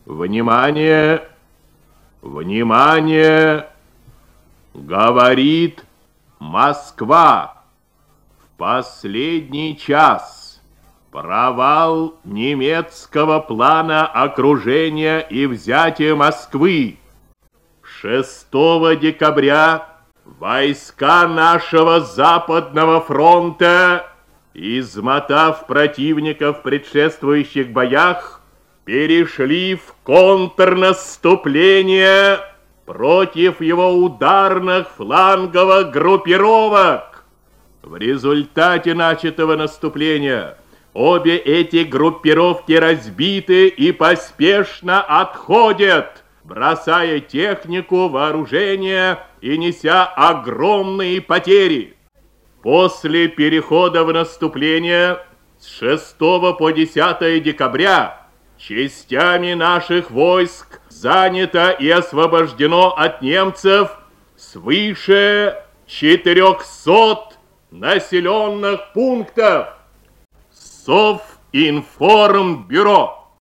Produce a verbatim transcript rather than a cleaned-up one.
Внимание! Внимание! Говорит Москва. В последний час провал немецкого плана окружения и взятия Москвы. шестого декабря войска нашего Западного фронта, измотав противника в предшествующих боях, перешли в контрнаступление против его ударных фланговых группировок. В результате начатого наступления обе эти группировки разбиты и поспешно отходят, бросая технику, вооружение и неся огромные потери. После перехода в наступление с шестого по десятое декабря частями наших войск занято и освобождено от немцев свыше четырехсот населенных пунктов. Совинформбюро.